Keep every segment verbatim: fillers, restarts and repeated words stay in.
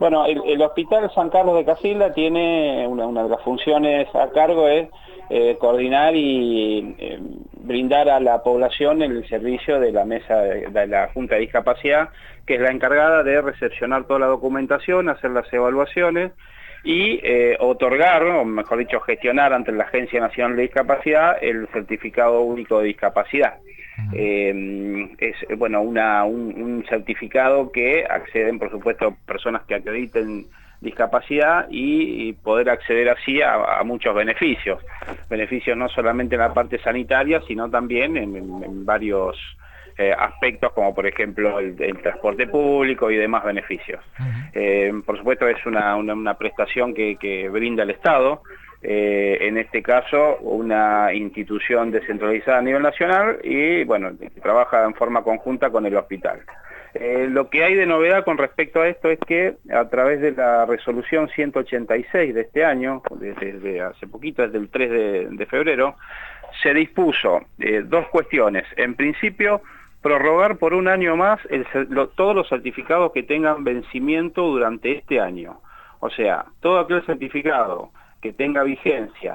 Bueno, el, el Hospital San Carlos de Casilda tiene una, una de las funciones a cargo es eh, coordinar y eh, brindar a la población el servicio de la mesa de, de la Junta de Discapacidad, que es la encargada de recepcionar toda la documentación, hacer las evaluaciones y eh, otorgar, o mejor dicho, gestionar ante la Agencia Nacional de Discapacidad el Certificado Único de Discapacidad. Eh, es bueno una, un, un certificado que acceden, por supuesto, personas que acrediten discapacidad y, y poder acceder así a, a muchos beneficios. Beneficios no solamente en la parte sanitaria, sino también en, en, en varios eh, aspectos, como por ejemplo el, el transporte público y demás beneficios. Uh-huh. eh, por supuesto es una, una, una prestación que, que brinda el Estado, eh, en este caso una institución descentralizada a nivel nacional y bueno, trabaja en forma conjunta con el hospital. Eh, lo que hay de novedad con respecto a esto es que a través de la resolución ciento ochenta y seis de este año, desde, desde hace poquito, desde el tres de, de febrero, se dispuso eh, dos cuestiones. En principio, prorrogar por un año más el, lo, todos los certificados que tengan vencimiento durante este año. O sea, todo aquel certificado que tenga vigencia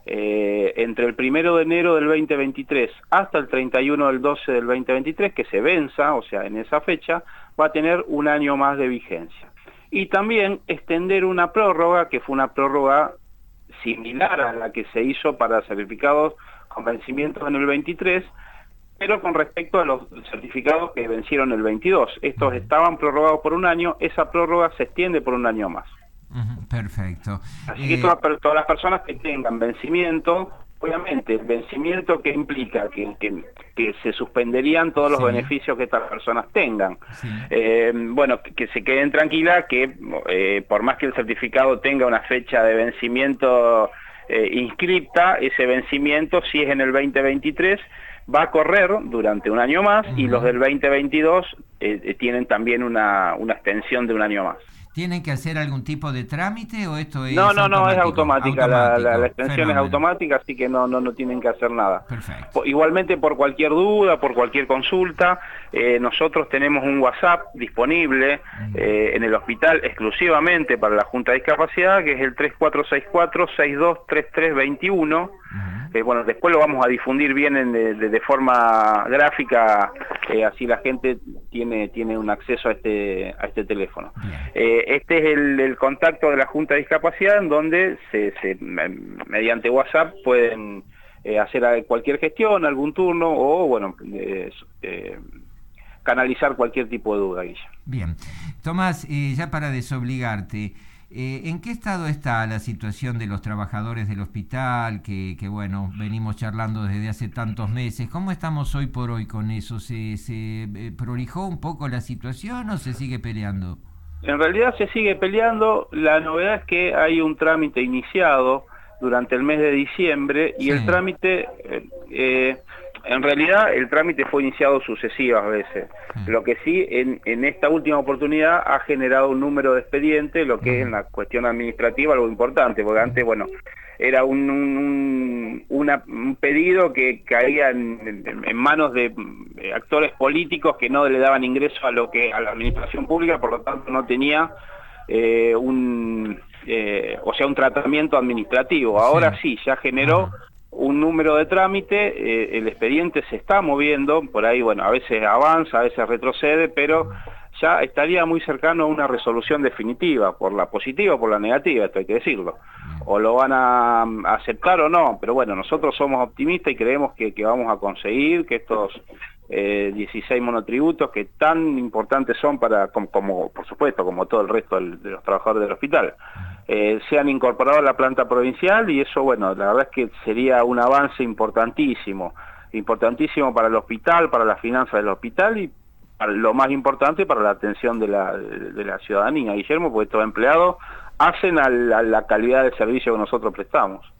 eh, entre el primero de enero del veinte veintitrés hasta el treinta y uno del doce del veinte veintitrés, que se venza, o sea, en esa fecha, va a tener un año más de vigencia. Y también extender una prórroga, que fue una prórroga similar a la que se hizo para certificados con vencimiento en el veintitrés, pero con respecto a los certificados que vencieron el veintidós. Estos estaban prorrogados por un año, esa prórroga se extiende por un año más. Uh-huh, perfecto. Así eh... que todas, todas las personas que tengan vencimiento, obviamente el vencimiento que implica que, que, que se suspenderían todos los sí. beneficios que estas personas tengan. Sí. Eh, bueno, que, que se queden tranquilas que eh, por más que el certificado tenga una fecha de vencimiento eh, inscripta, ese vencimiento, si es en el veinte veintitrés, va a correr durante un año más. Uh-huh. Y los del veinte veintidós eh, tienen también una, una extensión de un año más. ¿Tienen que hacer algún tipo de trámite o esto es No, no, automático? no, es automática, automático. La, la, la extensión Fenómeno. es automática, así que no, no, no tienen que hacer nada. Perfecto. Igualmente, por cualquier duda, por cualquier consulta, eh, nosotros tenemos un WhatsApp disponible uh-huh. eh, en el hospital exclusivamente para la Junta de Discapacidad, que es el tres cuatro seis cuatro, seis dos tres tres dos uno. Uh-huh. Eh, bueno, después lo vamos a difundir bien en, de, de forma gráfica, eh, así la gente tiene, tiene un acceso a este, a este teléfono. Eh, este es el, el contacto de la Junta de Discapacidad, en donde se, se mediante WhatsApp pueden eh, hacer cualquier gestión, algún turno o, bueno, eh, eh, canalizar cualquier tipo de duda, Guilla. Bien. Tomás, eh, ya para desobligarte, Eh, ¿en qué estado está la situación de los trabajadores del hospital? Que, que bueno, venimos charlando desde hace tantos meses. ¿Cómo estamos hoy por hoy con eso? ¿Se, se eh, prolijó un poco la situación o se sigue peleando? En realidad se sigue peleando. La novedad es que hay un trámite iniciado durante el mes de diciembre y sí. el trámite... Eh, eh, En realidad el trámite fue iniciado sucesivas veces, sí. lo que sí en, en esta última oportunidad ha generado un número de expedientes, lo que uh-huh. es en la cuestión administrativa algo importante, porque antes, bueno, era un, un, una, un pedido que caía en, en, en manos de actores políticos que no le daban ingreso a lo que a la administración pública, por lo tanto no tenía eh, un, eh, o sea, un tratamiento administrativo. Ahora sí, sí ya generó... Uh-huh. un número de trámite, eh, el expediente se está moviendo, por ahí, bueno, a veces avanza, a veces retrocede, pero ya estaría muy cercano a una resolución definitiva, por la positiva o por la negativa, esto hay que decirlo. O lo van a aceptar o no, pero bueno, nosotros somos optimistas y creemos que, que vamos a conseguir que estos eh, dieciséis monotributos que tan importantes son para, como, como por supuesto, como todo el resto del, de los trabajadores del hospital, Eh, se han incorporado a la planta provincial y eso, bueno, la verdad es que sería un avance importantísimo, importantísimo para el hospital, para las finanzas del hospital y para lo más importante para la atención de la, de, de la ciudadanía, Guillermo, porque estos empleados hacen a la, a la calidad del servicio que nosotros prestamos.